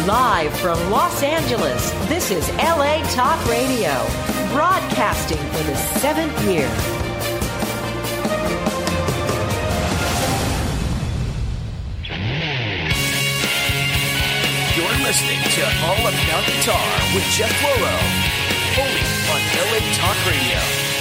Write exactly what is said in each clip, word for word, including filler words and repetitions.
Live from Los Angeles, this is L A Talk Radio, broadcasting for the seventh year. You're listening to All About Guitar with Jeff Floro, only on L A Talk Radio.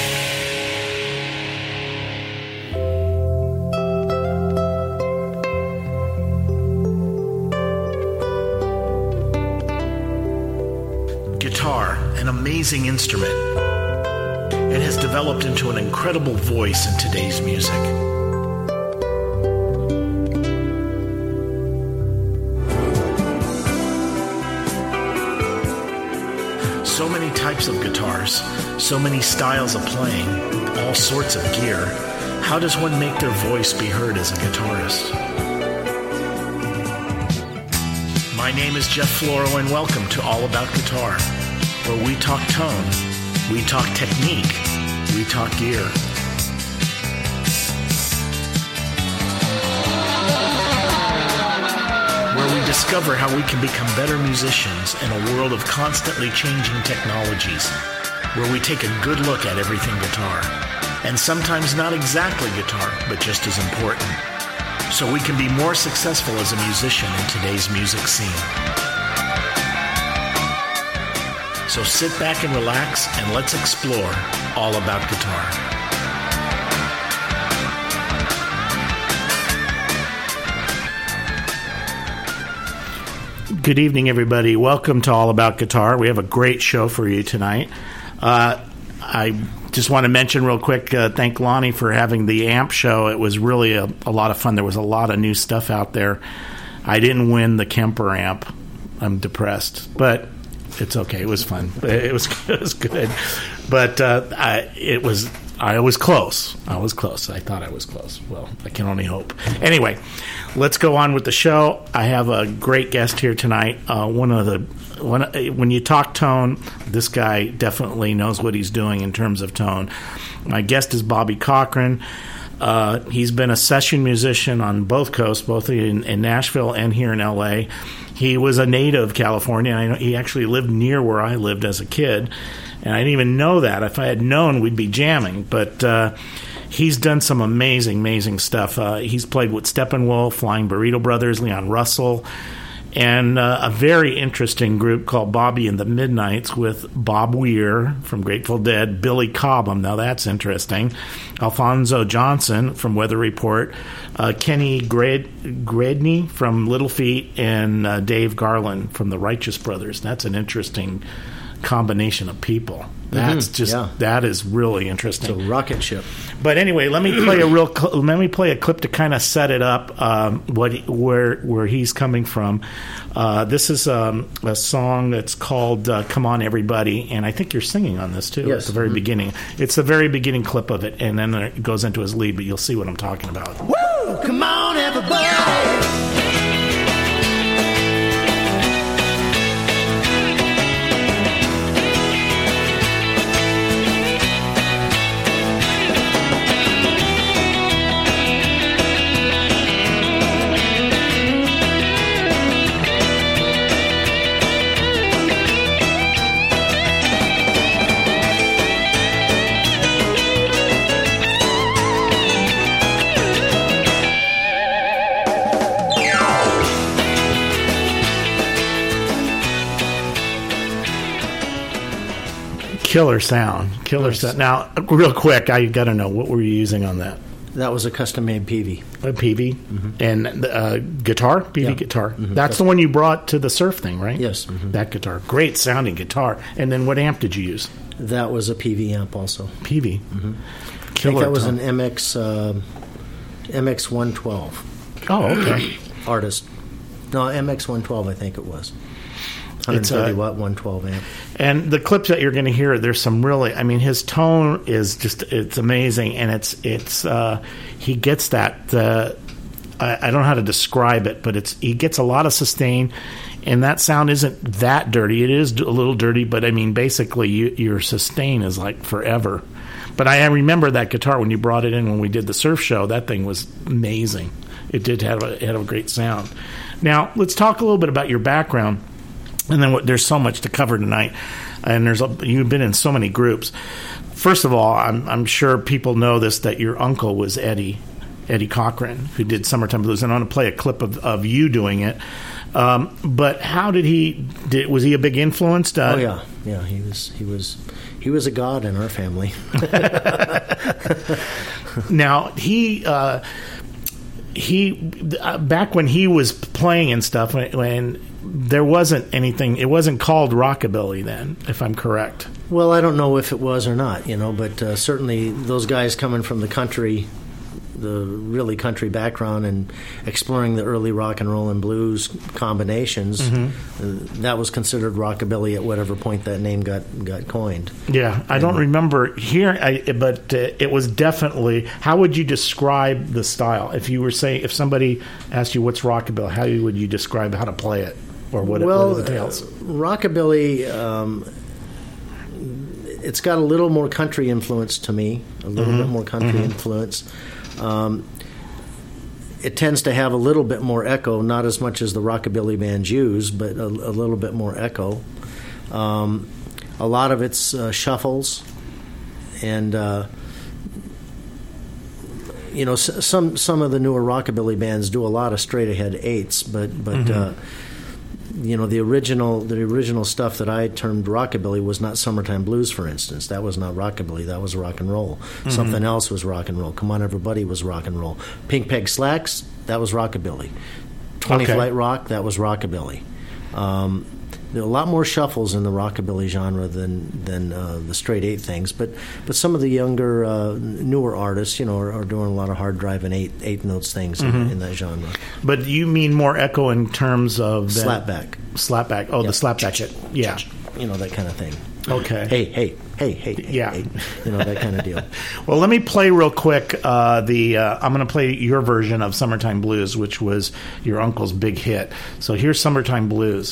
Guitar, an amazing instrument. It has developed into an incredible voice in today's music. So many types of guitars, so many styles of playing, all sorts of gear. How does one make their voice be heard as a guitarist? My name is Jeff Floro, and welcome to All About Guitar, where we talk tone, we talk technique, we talk gear. Where we discover how we can become better musicians in a world of constantly changing technologies. Where we take a good look at everything guitar, and sometimes not exactly guitar, but just as important, so we can be more successful as a musician in today's music scene. So sit back and relax, and let's explore all about guitar. Good evening, everybody. Welcome to All About Guitar. We have a great show for you tonight. Uh, I just want to mention real quick, uh, thank Lonnie for having the amp show. It was really a, a lot of fun. There was a lot of new stuff out there. I didn't win the Kemper amp. I'm depressed, but it's okay. It was fun. It was, it was good. But uh, I, it was I was close. I was close. I thought I was close. Well, I can only hope. Anyway, let's go on with the show. I have a great guest here tonight. Uh, one of the when when you talk tone, this guy definitely knows what he's doing in terms of tone. My guest is Bobby Cochran. Uh, he's been a session musician on both coasts, both in, in Nashville and here in L A. He was a native of California. I know he actually lived near where I lived as a kid, and I didn't even know that. If I had known, we'd be jamming. But uh, he's done some amazing, amazing stuff. Uh, he's played with Steppenwolf, Flying Burrito Brothers, Leon Russell, and uh, a very interesting group called Bobby and the Midnights with Bob Weir from Grateful Dead, Billy Cobham, now that's interesting, Alfonso Johnson from Weather Report, uh, Kenny Grad- Gradney from Little Feat, and uh, Dave Garland from the Righteous Brothers. That's an interesting combination of people. That's mm-hmm. just yeah. that is really interesting. It's a rocket ship. But anyway, let me play a real cl- let me play a clip to kind of set it up. Um, what he, where where he's coming from. Uh, this is um, a song that's called uh, "Come On Everybody," and I think you're singing on this too. Yes. At the very mm-hmm. beginning. It's the very beginning clip of it, and then it goes into his lead. But you'll see what I'm talking about. Woo! Come on, everybody. Killer sound, killer yes. sound. Now, real quick, I got to know, what were you using on that? That was a custom-made P V. A P V? Mm-hmm. And uh, guitar? P V yeah. guitar. Mm-hmm. That's the one you brought to the surf thing, right? Yes. Mm-hmm. That guitar. Great sounding guitar. And then what amp did you use? That was a P V amp also. P V? Mm-hmm. Killer I think that was tone. an M X, uh, M X one twelve. Oh, okay. Artist. No, M X one twelve I think it was. one thirty watt, one twelve amp. And the clips that you're going to hear, there's some really, I mean, his tone is just, it's amazing. And it's, it's, uh, he gets that, uh, I, I don't know how to describe it, but it's, he gets a lot of sustain. And that sound isn't that dirty. It is a little dirty, but I mean, basically, you, your sustain is like forever. But I remember that guitar when you brought it in when we did the surf show. That thing was amazing. It did have a, it had a great sound. Now, let's talk a little bit about your background. And then what, there's so much to cover tonight, and there's a, you've been in so many groups. First of all, I'm, I'm sure people know this, that your uncle was Eddie, Eddie Cochran, who did Summertime Blues, and I want to play a clip of, of you doing it. Um, but how did he? Did, was he a big influence? To, oh yeah, yeah. He was. He was. He was a god in our family. Now he. Uh, he uh, back when he was playing and stuff, when, when there wasn't anything, it wasn't called rockabilly then, if I'm correct. Well, I don't know if it was or not, you know, but uh, certainly those guys coming from the country, the really country background, and exploring the early rock and roll and blues combinations, mm-hmm. uh, that was considered rockabilly at whatever point that name got, got coined. Yeah, I and, don't remember hearing, I, but uh, it was definitely. How would you describe the style? If you were saying, if somebody asked you what's rockabilly, how would you describe how to play it, or what well, it, what it entails? Uh, rockabilly. Um, it's got a little more country influence to me, a little mm-hmm. bit more country mm-hmm. influence. Um, it tends to have a little bit more echo, not as much as the rockabilly bands use, but a, a little bit more echo. Um, a lot of it's uh, shuffles, and uh, you know, s- some some of the newer rockabilly bands do a lot of straight ahead eights, but but. Mm-hmm. Uh, You know, the original the original stuff that I termed rockabilly was not Summertime Blues, for instance. That was not rockabilly. That was rock and roll. Mm-hmm. Something else was rock and roll. Come On Everybody was rock and roll. Pink Peg Slacks, that was rockabilly. twenty Okay. Flight Rock, that was rockabilly. Um, there are a lot more shuffles in the rockabilly genre than than uh, the straight eight things. But but some of the younger, uh, newer artists, you know, are, are doing a lot of hard driving eight eight notes things mm-hmm. in, in that genre. But you mean more echo in terms of that, slapback, slapback. Oh, yep. the slapback hit. Yeah, you know, that kind of thing. Okay. Hey, hey, hey, hey. Yeah. Hey, you know, that kind of deal. Well, let me play real quick. Uh, the uh, I'm going to play your version of Summertime Blues, which was your uncle's big hit. So here's Summertime Blues.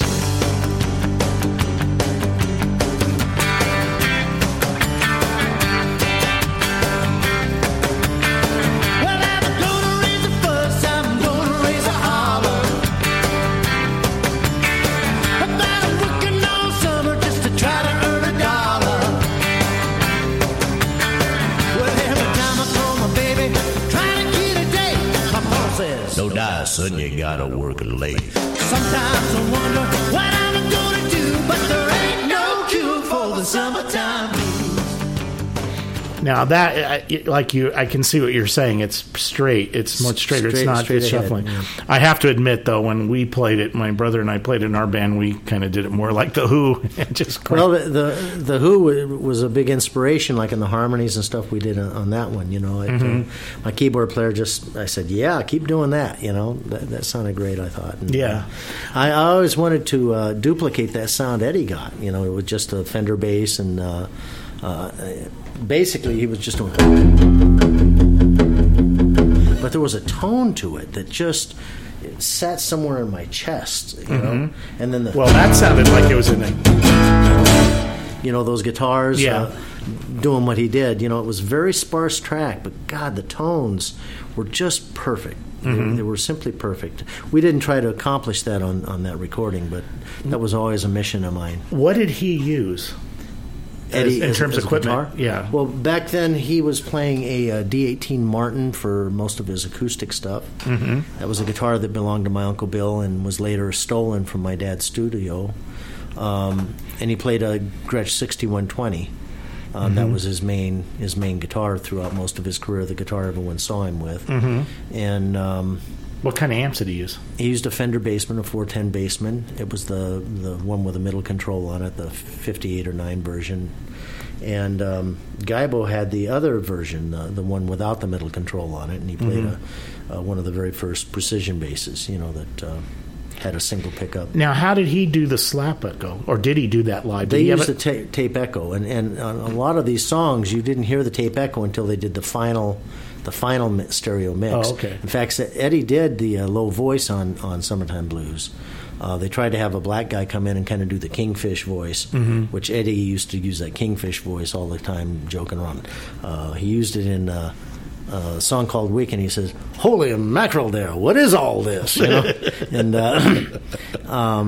Son, you gotta work late. Sometimes I wonder what I'm gonna do, but there ain't no cure for the summertime blues. Now that, I, like you, I can see what you're saying. It's straight. It's much straighter. Straight, it's not. straight It's ahead, shuffling. yeah. I have to admit, though, when we played it, my brother and I played it in our band. We kind of did it more like the Who. Just well, the, the the Who was a big inspiration, like in the harmonies and stuff we did on, on that one. You know, it, mm-hmm. uh, my keyboard player just, I said, yeah, keep doing that. You know, that, that sounded great. I thought. And, yeah, uh, I, I always wanted to uh, duplicate that sound Eddie got. You know, it was just a Fender bass and. Uh, uh, Basically, he was just doing, but there was a tone to it that just it sat somewhere in my chest, you mm-hmm. know. And then the well, that sounded like it was in a, you know, those guitars, yeah. uh, doing what he did. You know, it was a very sparse track, but God, the tones were just perfect. Mm-hmm. They, they were simply perfect. We didn't try to accomplish that on, on that recording, but that was always a mission of mine. What did he use? Eddie, in as, terms as of equipment, guitar? yeah. Well, back then he was playing a, a D eighteen Martin for most of his acoustic stuff. Mm-hmm. That was a guitar that belonged to my Uncle Bill and was later stolen from my dad's studio. Um, and he played a Gretsch sixty-one twenty. Um, mm-hmm. That was his main his main guitar throughout most of his career. The guitar everyone saw him with. Mm-hmm. And um, what kind of amps did he use? He used a Fender Bassman, a four ten Bassman. It was the the one with a middle control on it, the fifty-eight or nine version. And um, Gaibo had the other version, uh, the one without the middle control on it, and he played mm-hmm. a, uh, one of the very first precision basses, you know, that uh, had a single pickup. Now, how did he do the slap echo, or did he do that live? Did they he used have the ta- tape echo, and, and on a lot of these songs, you didn't hear the tape echo until they did the final, the final mi- stereo mix. Oh, okay. In fact, Eddie did the uh, low voice on, on Summertime Blues. Uh, they tried to have a black guy come in and kind of do the Kingfish voice, mm-hmm. which Eddie used to use that Kingfish voice all the time, joking around. Uh, he used it in uh, a song called Week, and he says, "Holy mackerel there, what is all this?" You know? and uh, um,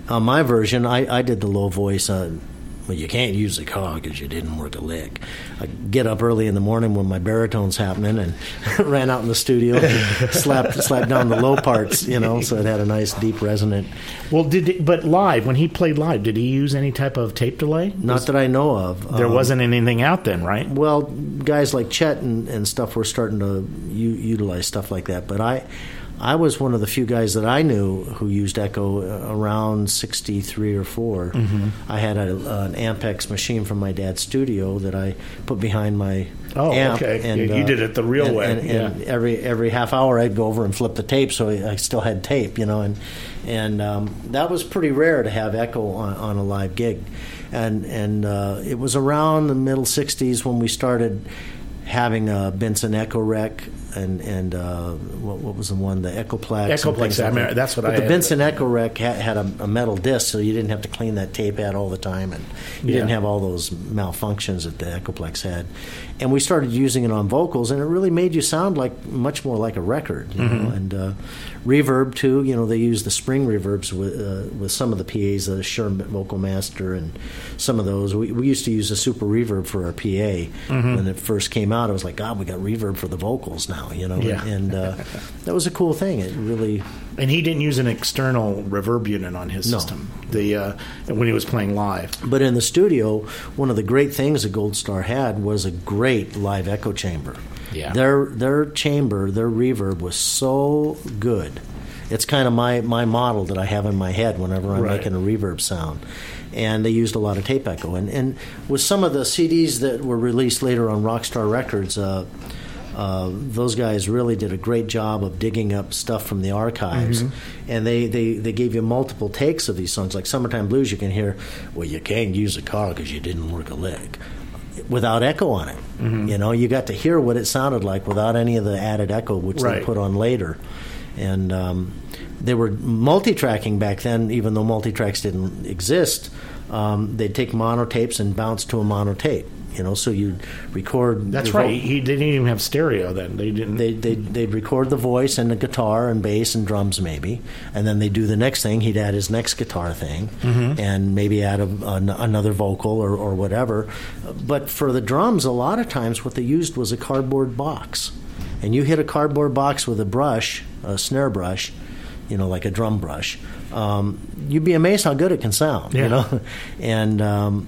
on my version, I, I did the low voice. Uh, well, you can't use the car because you didn't work a lick. I get up early in the morning when my baritone's happening and ran out in the studio, and slapped slapped down the low parts, you know, so it had a nice deep resonant. Well, did it, but live, when he played live, did he use any type of tape delay? Not Was, that I know of. There Um, wasn't anything out then, right? Well, guys like Chet and, and stuff were starting to u- utilize stuff like that, but I. I was one of the few guys that I knew who used Echo around sixty-three or four. Mm-hmm. I had a, an Ampex machine from my dad's studio that I put behind my Oh, amp. okay. And, you, you uh, did it the real and, way. And, yeah. and every every half hour I'd go over and flip the tape, so I still had tape, you know. And and um, that was pretty rare to have Echo on, on a live gig. And and uh, it was around the middle sixties when we started having a Benson Echo Rec and and uh, what, what was the one, the Echoplex. and Echoplex, things like I mean, that. that's what but I the had. Benson Echo Rec had, had a, a metal disc, so you didn't have to clean that tape out all the time, and you Yeah. didn't have all those malfunctions that the Echoplex had. And we started using it on vocals, and it really made you sound like much more like a record. You Mm-hmm. know? And uh, reverb too. You know, they use the spring reverbs with uh, with some of the P As, the Shure Vocal Master, and some of those. We, we used to use a super reverb for our P A Mm-hmm. when it first came out. I was like, God, we got reverb for the vocals now. You know, Yeah. and uh, that was a cool thing. It really. And he didn't use an external reverb unit on his No. system. The uh, when he was playing live. But in the studio, one of the great things that Gold Star had was a great live echo chamber. Yeah. Their their chamber, their reverb was so good. It's kind of my, my model that I have in my head whenever I'm Right. making a reverb sound. And they used a lot of tape echo. And, and with some of the C Ds that were released later on Rockstar Records, uh, uh, those guys really did a great job of digging up stuff from the archives. Mm-hmm. And they, they, they gave you multiple takes of these songs. Like Summertime Blues, you can hear, well, you can't use a car because you didn't work a lick, without echo on it. Mm-hmm. You know, you got to hear what it sounded like without any of the added echo, which Right. they put on later. And um, they were multi-tracking back then, even though multi-tracks didn't exist. Um, they'd take monotapes and bounce to a monotape. You know, so you'd record. That's your right. vo- He didn't even have stereo then. They didn't. They, they'd, they'd record the voice and the guitar and bass and drums maybe, and then they'd do the next thing. He'd add his next guitar thing Mm-hmm. and maybe add a, an, another vocal or, or whatever. But for the drums, a lot of times what they used was a cardboard box. And you hit a cardboard box with a brush, a snare brush, you know, like a drum brush, um, you'd be amazed how good it can sound, Yeah. you know? And um,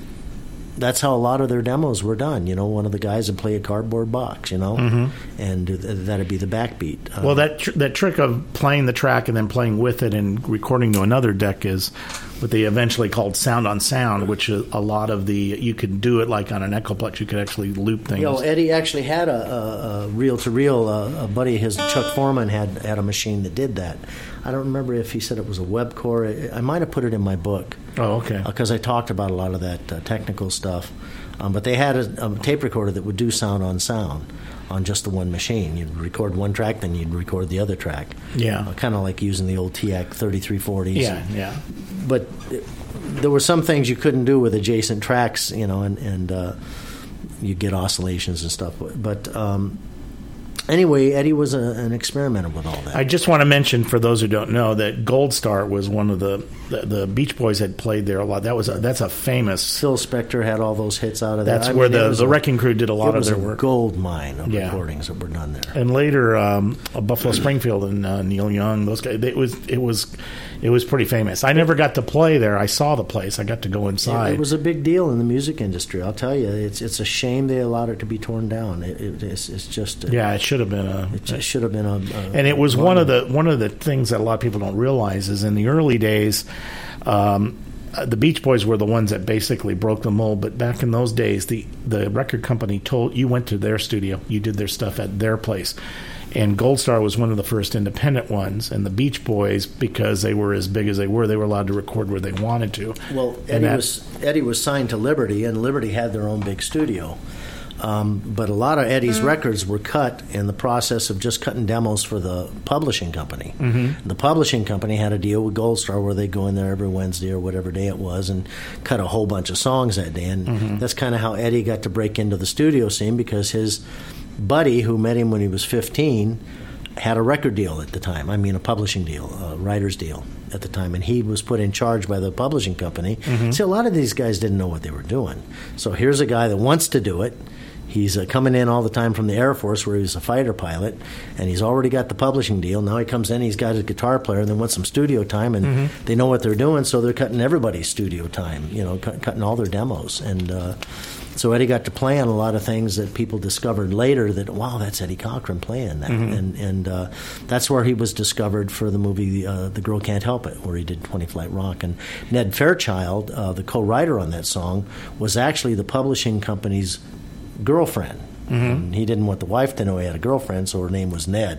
that's how a lot of their demos were done. You know, one of the guys would play a cardboard box, you know, Mm-hmm. and th- that'd be the backbeat. Um, Well, that tr- that trick of playing the track and then playing with it and recording to another deck is what they eventually called sound on sound, which is a lot of the you could do it like on an Echoplex. You could actually loop things. You know, Eddie actually had a, a, a reel-to-reel. Uh, a buddy of his, Chuck Foreman, had had a machine that did that. I don't remember if he said it was a Webcore. I might have put it in my book. Oh, okay. Because I talked about a lot of that uh, technical stuff. Um, but they had a, a tape recorder that would do sound on sound on just the one machine. You'd record one track, then you'd record the other track. Yeah. Uh, kind of like using the old T A C thirty-three forties. Yeah, yeah. But it, there were some things you couldn't do with adjacent tracks, you know, and, and uh, you get oscillations and stuff. But um, anyway, Eddie was a, an experimenter with all that. I just want to mention for those who don't know that Gold Star was one of the the, the Beach Boys had played there a lot. That was a, that's a famous. Phil Spector had all those hits out of that. That's I where mean, it the was the a- Wrecking Crew did a lot it of was their a work. gold mine of Yeah. recordings that were done there. And later, um, Buffalo Springfield and uh, Neil Young, those guys. It was it was it was pretty famous. I never got to play there. I saw the place. I got to go inside. It, it was a big deal in the music industry. I'll tell you, it's it's a shame they allowed it to be torn down. It, it, it's, it's just a, yeah, it should have been a. It just should have been a, a and it was one of monument. the one of the things that a lot of people don't realize is in the early days, um, uh, the Beach Boys were the ones that basically broke the mold. But back in those days, the the record company told you went to their studio, you did their stuff at their place. And Gold Star was one of the first independent ones, and the Beach Boys, because they were as big as they were, they were allowed to record where they wanted to. Well, And Eddie that- was Eddie was signed to Liberty, and Liberty had their own big studio. Um, but a lot of Eddie's records were cut in the process of just cutting demos for the publishing company. Mm-hmm. The publishing company had a deal with Gold Star where they'd go in there every Wednesday or whatever day it was and cut a whole bunch of songs that day. And Mm-hmm. that's kind of how Eddie got to break into the studio scene, because his buddy, who met him when he was fifteen, had a record deal at the time. I mean, a publishing deal, a writer's deal at the time, and he was put in charge by the publishing company. Mm-hmm. See, a lot of these guys didn't know what they were doing. So here's a guy that wants to do it. He's uh, coming in all the time from the Air Force, where he was a fighter pilot, and he's already got the publishing deal. Now he comes in, he's got a guitar player, and they want some studio time, and mm-hmm. they know what they're doing, so they're cutting everybody's studio time, you know, cu- cutting all their demos. And uh, so Eddie got to play on a lot of things that people discovered later that, wow, that's Eddie Cochran playing that. Mm-hmm. And, and uh, that's where he was discovered for the movie uh, The Girl Can't Help It, where he did twenty Flight Rock. And Ned Fairchild, uh, the co-writer on that song, was actually the publishing company's girlfriend. Mm-hmm. He didn't want the wife to know he had a girlfriend, so her name was Ned.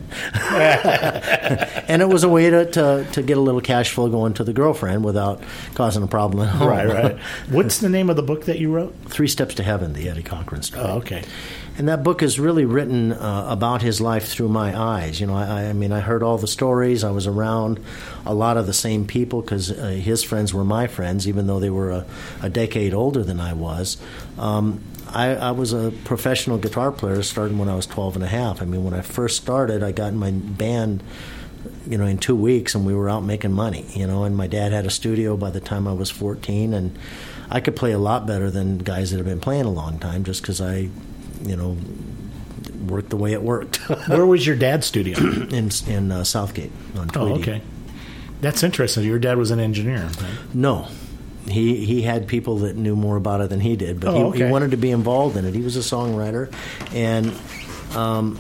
And it was a way to, to, to get a little cash flow going to the girlfriend without causing a problem at home. Right, right. What's the name of the book that you wrote? Three Steps to Heaven, the Eddie Cochran story. Oh, okay. And that book is really written uh, about his life through my eyes. You know, I, I mean, I heard all the stories. I was around a lot of the same people because uh, his friends were my friends, even though they were a, a decade older than I was. Um, I, I was a professional guitar player starting when I was twelve and a half. I mean, when I first started, I got in my band, you know, in two weeks, and we were out making money, you know, and my dad had a studio by the time I was fourteen, and I could play a lot better than guys that have been playing a long time just because I, you know, worked the way it worked. Where was your dad's studio? in in uh, Southgate on Tweedy. Oh, okay. That's interesting. Your dad was an engineer, right? No. He he had people that knew more about it than he did, but oh, he, okay. he wanted to be involved in it. He was a songwriter, and um,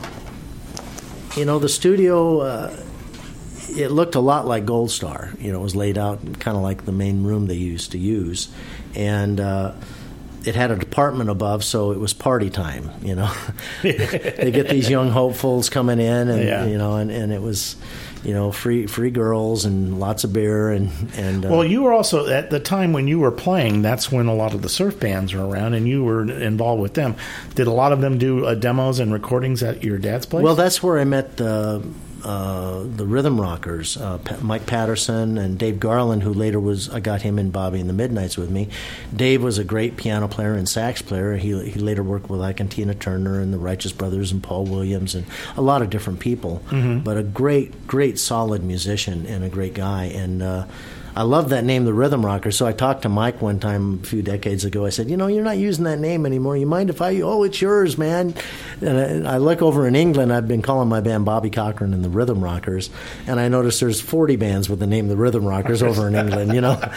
you know, the studio, uh, it looked a lot like Gold Star. You know, it was laid out kind of like the main room they used to use, and uh, it had a department above, so it was party time. You know, they get these young hopefuls coming in, and yeah. you know, and, and it was. You know, free free girls and lots of beer and and. Uh, well, you were also at the time when you were playing. That's when a lot of the surf bands were around, and you were involved with them. Did a lot of them do uh, demos and recordings at your dad's place? Well, that's where I met the uh, the Rhythm Rockers, uh, P- Mike Patterson and Dave Garland, who later was I got him in Bobby and the Midnights with me. Dave was a great piano player and sax player. He he later worked with Ike and Tina Turner and the Righteous Brothers and Paul Williams and a lot of different people. Mm-hmm. But a great great solid musician and a great guy. And uh, I love that name, the Rhythm Rockers. So I talked to Mike one time a few decades ago. I said, you know, you're not using that name anymore. You mind if I? Oh, it's yours, man. And I, I look over in England. I've been calling my band Bobby Cochran and the Rhythm Rockers, and I noticed there's forty bands with the name the Rhythm Rockers over in England. You know,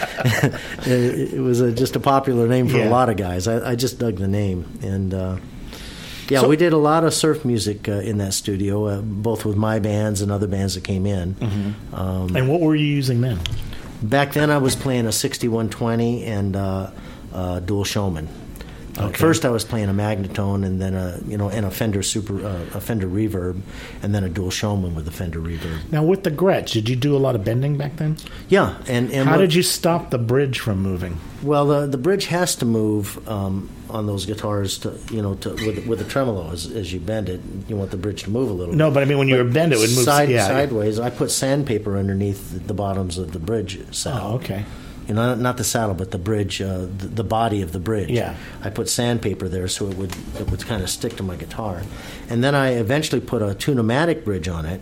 it, it was a, just a popular name for yeah. a lot of guys. I, I just dug the name, and uh, yeah, so, we did a lot of surf music uh, in that studio, uh, both with my bands and other bands that came in. Mm-hmm. Um, and what were you using then? Back then, I was playing a sixty-one twenty and uh, uh, Dual Showman. Okay. First, I was playing a Magnatone, and then a you know, and a Fender Super, uh, a Fender Reverb, and then a Dual Showman with a Fender Reverb. Now, with the Gretsch, did you do a lot of bending back then? Yeah, and, and how what, did you stop the bridge from moving? Well, the the bridge has to move um, on those guitars to you know to with with the tremolo as, as you bend it. You want the bridge to move a little. No, bit. but I mean when you were bend, it would move side yeah. sideways. I put sandpaper underneath the, the bottoms of the bridge saddle. Oh, okay. You know, not the saddle, but the bridge, uh, the, the body of the bridge. Yeah. I put sandpaper there so it would it would kind of stick to my guitar. And then I eventually put a Tune-o-matic bridge on it.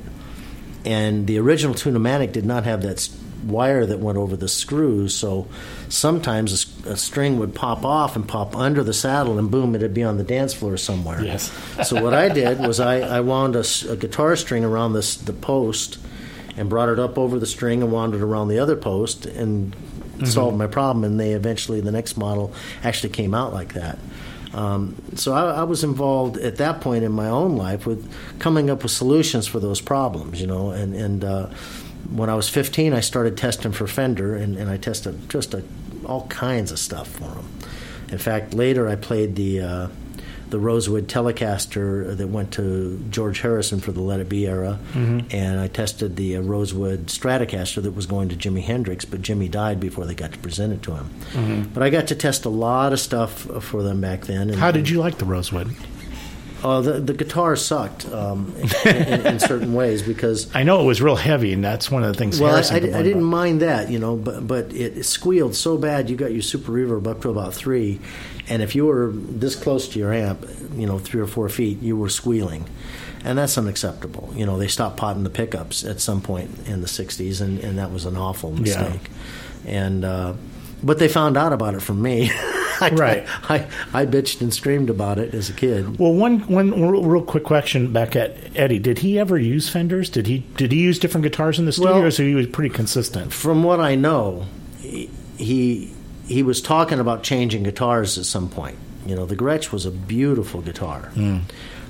And the original Tune-o-matic did not have that wire that went over the screws, so sometimes a, a string would pop off and pop under the saddle, and boom, it'd be on the dance floor somewhere. Yes. So what I did was I, I wound a, a guitar string around this, the post and brought it up over the string and wound it around the other post and mm-hmm. solved my problem, and they eventually, the next model actually came out like that. Um, so I, I was involved at that point in my own life with coming up with solutions for those problems, you know, and, and uh, when I was fifteen, I started testing for Fender, and, and I tested just a, all kinds of stuff for them. In fact, later I played the uh, the Rosewood Telecaster that went to George Harrison for the Let It Be era, mm-hmm. and I tested the uh, Rosewood Stratocaster that was going to Jimi Hendrix, but Jimmy died before they got to present it to him. Mm-hmm. But I got to test a lot of stuff for them back then. And, How did you like the Rosewood? Uh, the the guitar sucked um, in, in, in certain ways because I know it was real heavy, and that's one of the things. well, I, Harrison I, I complained didn't about. mind that, you know, but but it squealed so bad. You got your super reverb up to about three, and if you were this close to your amp, you know, three or four feet, you were squealing, and that's unacceptable. You know, they stopped potting the pickups at some point in the sixties, and, and that was an awful mistake. Yeah. And uh, but they found out about it from me. I, Right. I, I bitched and screamed about it as a kid. Well, one one real, real quick question back at Eddie. Did he ever use Fenders? Did he did he use different guitars in the studio, Well, or so he was pretty consistent? From what I know, he, he he was talking about changing guitars at some point. You know, the Gretsch was a beautiful guitar. Mm.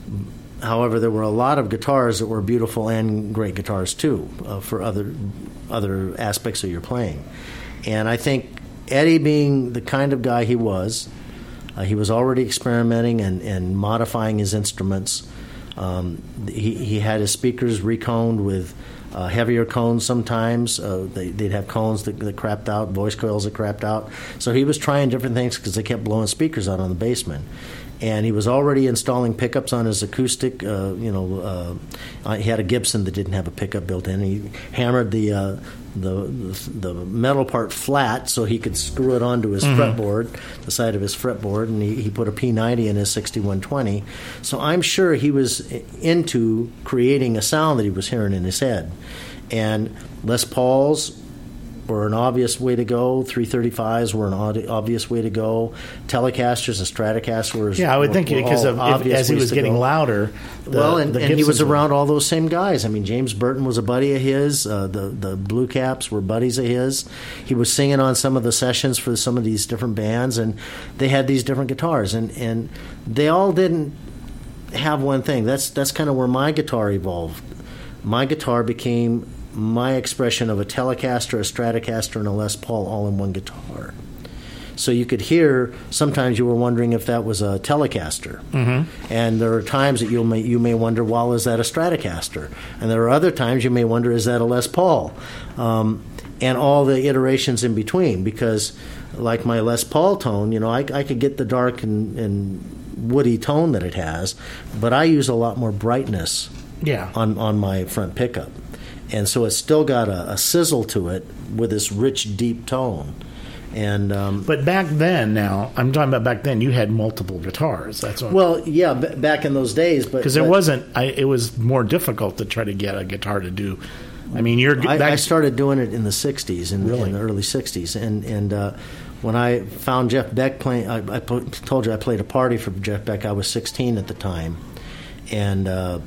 However, there were a lot of guitars that were beautiful and great guitars too uh, for other other aspects of your playing. And I think Eddie, being the kind of guy he was, uh, he was already experimenting and, and modifying his instruments. Um, he, he had his speakers reconed with uh, heavier cones sometimes. Uh, they, they'd have cones that, that crapped out, voice coils that crapped out. So he was trying different things because they kept blowing speakers out on the Bassman. And he was already installing pickups on his acoustic. Uh, you know, uh, he had a Gibson that didn't have a pickup built in. He hammered the uh, the the metal part flat so he could screw it onto his mm-hmm. fretboard, the side of his fretboard, and he, he put a P ninety in his sixty-one twenty. So I'm sure he was into creating a sound that he was hearing in his head. And Les Pauls were an obvious way to go. three thirty-fives were an ob- obvious way to go. Telecasters and Stratocasters were yeah, I would were, think were because of if, as he was getting go. louder. The, well, and, the and he was Gibsons around were. all those same guys. I mean, James Burton was a buddy of his. Uh, the the Blue Caps were buddies of his. He was singing on some of the sessions for some of these different bands, and they had these different guitars, and, and they all didn't have one thing. That's that's kind of where my guitar evolved. My guitar became my expression of a Telecaster, a Stratocaster, and a Les Paul all in one guitar. So you could hear, sometimes you were wondering if that was a Telecaster. Mm-hmm. And there are times that you may, you may wonder, well, is that a Stratocaster? And there are other times you may wonder, is that a Les Paul? Um, and all the iterations in between, because like my Les Paul tone, you know, I, I could get the dark and, and woody tone that it has, but I use a lot more brightness yeah. on, on my front pickup. And so it's still got a, a sizzle to it with this rich, deep tone. And um, but back then, now I'm talking about back then. You had multiple guitars. That's what well, yeah, b- back in those days, but because it wasn't. I, it was more difficult to try to get a guitar to do. I mean, you're. I, back, I started doing it in the sixties, in, really? in the early sixties, and and uh, when I found Jeff Beck playing, I, I put, told you I played a party for Jeff Beck. I was sixteen at the time, and. Uh,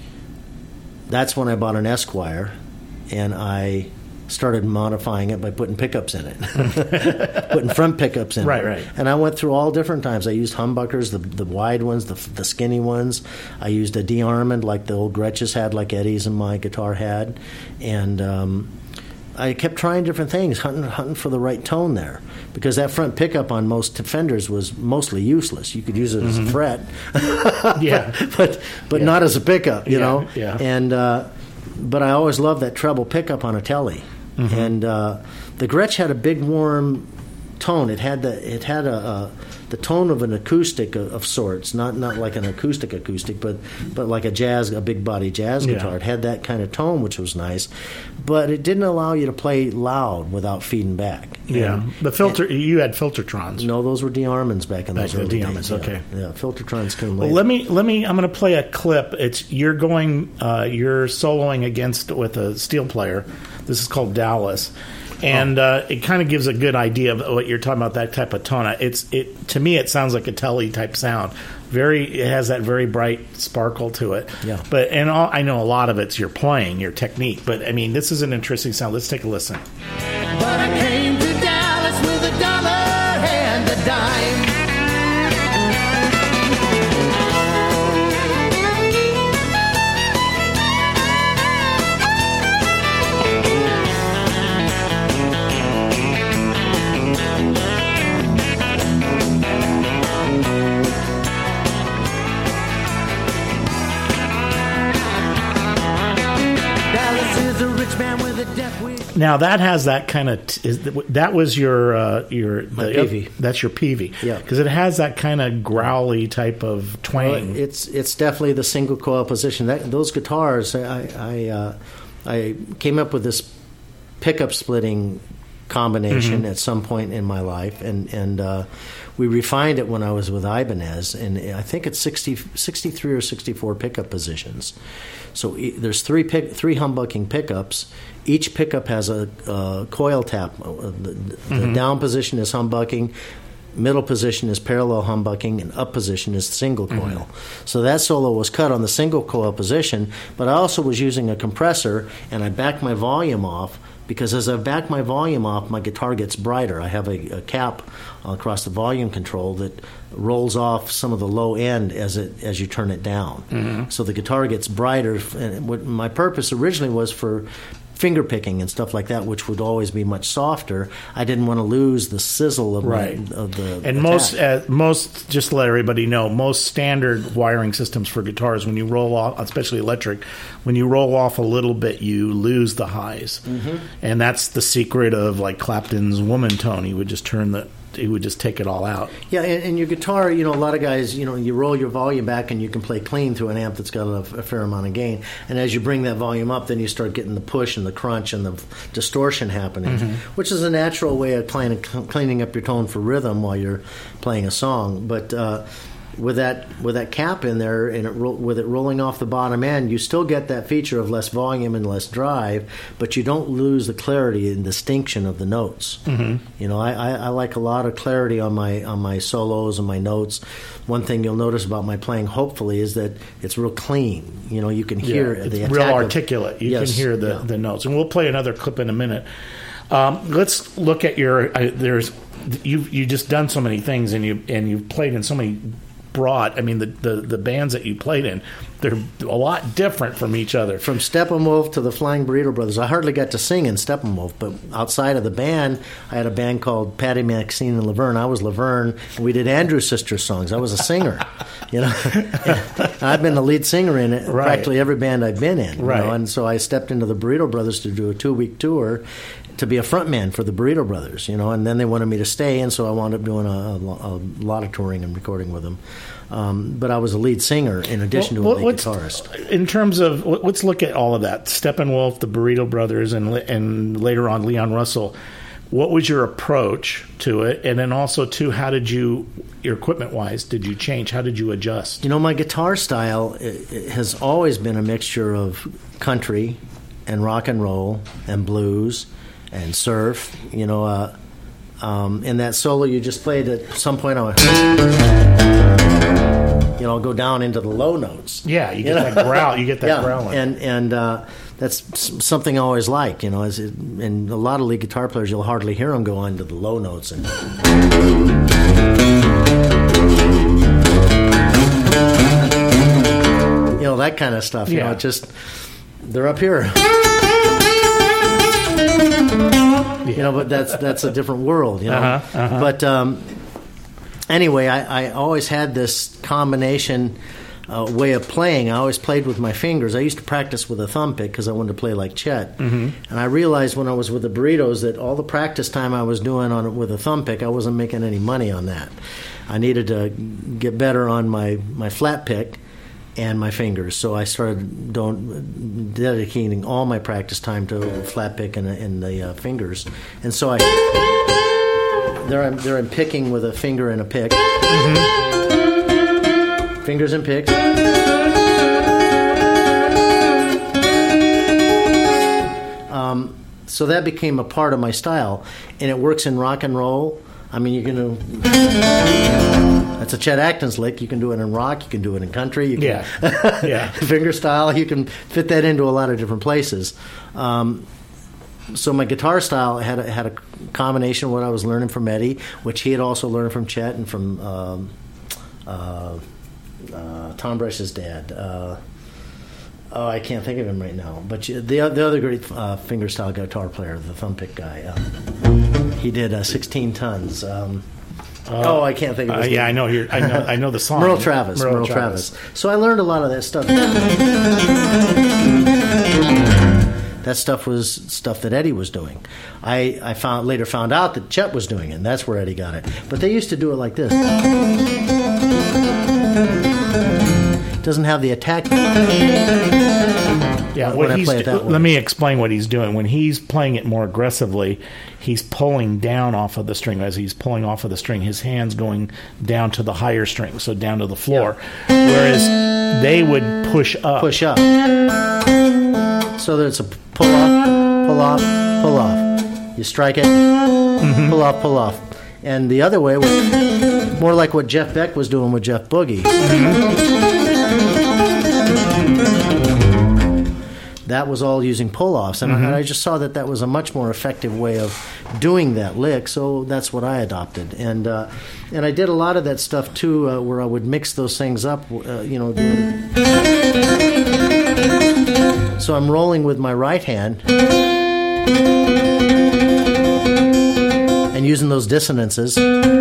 That's when I bought an Esquire, and I started modifying it by putting pickups in it, putting front pickups in right, it. Right, right. And I went through all different times. I used humbuckers, the the wide ones, the the skinny ones. I used a de-armand like the old Gretches had, like Eddie's and my guitar had. And um, I kept trying different things, hunting, hunting for the right tone there. Because that front pickup on most Fenders was mostly useless. You could use it mm-hmm. as a fret, yeah, but but, but yeah. not as a pickup, you yeah, know. Yeah. And uh, but I always loved that treble pickup on a Tele, mm-hmm. and uh, the Gretsch had a big warm tone. It had the it had a, a the tone of an acoustic of, of sorts, not not like an acoustic acoustic, but but like a jazz, a big body jazz yeah. guitar. It had that kind of tone, which was nice, but it didn't allow you to play loud without feeding back. Yeah, and, the filter. And, you had Filtertrons. No, those were de-armands back in back those in early de-armands, days. okay. Yeah, yeah, Filtertrons came Well, later. let me let me. I'm going to play a clip. It's you're going. Uh, you're soloing against with a steel player. This is called Dallas. And uh, it kind of gives a good idea of what you're talking about. That type of tone. It's it to me. It sounds like a Tele type sound. Very. It has that very bright sparkle to it. Yeah. But and all, I know a lot of it's your playing, your technique. But I mean, this is an interesting sound. Let's take a listen. But I came to Dallas with a dollar and a dime. Dallas is a rich French man with a deaf wheel. Now that has that kind of t- is that was your uh, your My the, Peavey. That's your Peavey. Yeah. Because it has that kind of growly type of twang. Well, it's it's definitely the single coil position. That those guitars, I I, uh, I came up with this pickup splitting combination Mm-hmm. at some point in my life, and and uh, we refined it when I was with Ibanez, and I think it's sixty, sixty-three or sixty-four pickup positions. So e- there's three pick, three humbucking pickups. Each pickup has a, a coil tap. Uh, The, the Mm-hmm. down position is humbucking. Middle position is parallel humbucking, and up position is single coil. So that solo was cut on the single coil position, but I also was using a compressor, and I backed my volume off, because as I back my volume off, my guitar gets brighter. I have a, a cap across the volume control that rolls off some of the low end as it as you turn it down. So the guitar gets brighter. And what my purpose originally was for finger picking and stuff like that, which would always be much softer. I didn't want to lose the sizzle of, Right. my, of the And attack. most, uh, most, just to let everybody know, most standard wiring systems for guitars, when you roll off, especially electric, when you roll off a little bit, you lose the highs, Mm-hmm. and that's the secret of like Clapton's Woman Tone. He would just turn the, he would just take it all out. Yeah, and, and your guitar, you know, a lot of guys, you know, you roll your volume back and you can play clean through an amp that's got a, a fair amount of gain. And as you bring that volume up, then you start getting the push and the crunch and the distortion happening, which is a natural way of cleaning, cleaning up your tone for rhythm while you're playing a song. But uh, with that with that cap in there and it ro- with it rolling off the bottom end, you still get that feature of less volume and less drive, but you don't lose the clarity and distinction of the notes. Mm-hmm. You know, I, I, I like a lot of clarity on my on my solos and my notes. One thing you'll notice about my playing, hopefully, is that it's real clean. You know, you can hear Yeah, the it's attack real of- articulate. You Yes, can hear the, yeah. the notes, and we'll play another clip in a minute. Um, let's look at your. Uh, there's you you just done so many things, and you and you've played in so many broad. I mean, the, the, the bands that you played in, they're a lot different from each other. From Steppenwolf to the Flying Burrito Brothers. I hardly got to sing in Steppenwolf, but outside of the band, I had a band called Patty, Maxine, and Laverne. I was Laverne, and we did Andrew Sisters songs. I was a singer, you know. And I've been the lead singer in it, Right. practically every band I've been in. you Right. know, and so I stepped into the Burrito Brothers to do a two-week tour to be a frontman for the Burrito Brothers, you know, and then they wanted me to stay, and so I wound up doing a, a, a lot of touring and recording with them. Um, but I was a lead singer in addition Well, to a lead what's- guitarist. In terms of, let- let's look at all of that. Steppenwolf, the Burrito Brothers, and and later on Leon Russell. What was your approach to it? And then also, too, how did you, your equipment-wise, did you change? How did you adjust? You know, my guitar style i- i- has always been a mixture of country and rock and roll and blues and surf. You know, uh, um, in that solo you just played, at some point I went, you know, I'll go down into the low notes. Yeah, you get know? that growl. You get that yeah, growling. and and uh, that's s- something I always like. You know, as it, and a lot of lead guitar players, you'll hardly hear them go on to the low notes and. You know, that kind of stuff. You Yeah. know, it just they're up here. You know, but that's that's a different world. You know, Uh-huh, uh-huh. but um, anyway, I, I always had this combination uh, way of playing. I always played with my fingers. I used to practice with a thumb pick because I wanted to play like Chet. Mm-hmm. And I realized when I was with the Burritos that all the practice time I was doing on with a thumb pick, I wasn't making any money on that. I needed to get better on my, my flat pick and my fingers. So I started don't, dedicating all my practice time to flat pick and, and the uh, fingers. And so I there I'm there I'm picking with a finger and a pick. Mm-hmm. Fingers and picks. Um, so that became a part of my style, and it works in rock and roll. I mean, you can. That's a Chet Atkins lick. You can do it in rock. You can do it in country. You can, Yeah. Yeah. Finger style. You can fit that into a lot of different places. Um, so my guitar style had a, had a combination of what I was learning from Eddie, which he had also learned from Chet and from um, uh, uh, Tom Brush's dad. Uh, oh, I can't think of him right now. But you- the the other great uh, finger style guitar player, the thumb pick guy, uh, he did uh, sixteen tons. Um, oh, I can't think of Uh, his yeah, name. I know. You're, I know. I know the song. Merle Travis. Merle, Merle Travis. So I learned a lot of that stuff. That That stuff was stuff that Eddie was doing. I, I found later found out that Chet was doing it, and that's where Eddie got it. But they used to do it like this. It doesn't have the attack. Yeah, when what I he's play it that way. let me explain what he's doing. When he's playing it more aggressively, he's pulling down off of the string. As he's pulling off of the string, his hand's going down to the higher string, so down to the floor. Yeah. Whereas they would push up. Push up. So that it's a pull off, pull off, pull off. You strike it, mm-hmm. pull off, pull off. And the other way was more like what Jeff Beck was doing with Jeff Boogie. Mm-hmm. That was all using pull-offs, and, mm-hmm. I, and I just saw that that was a much more effective way of doing that lick, so that's what I adopted. And uh, and I did a lot of that stuff, too, uh, where I would mix those things up, uh, you know. Doing... So I'm rolling with my right hand and using those dissonances,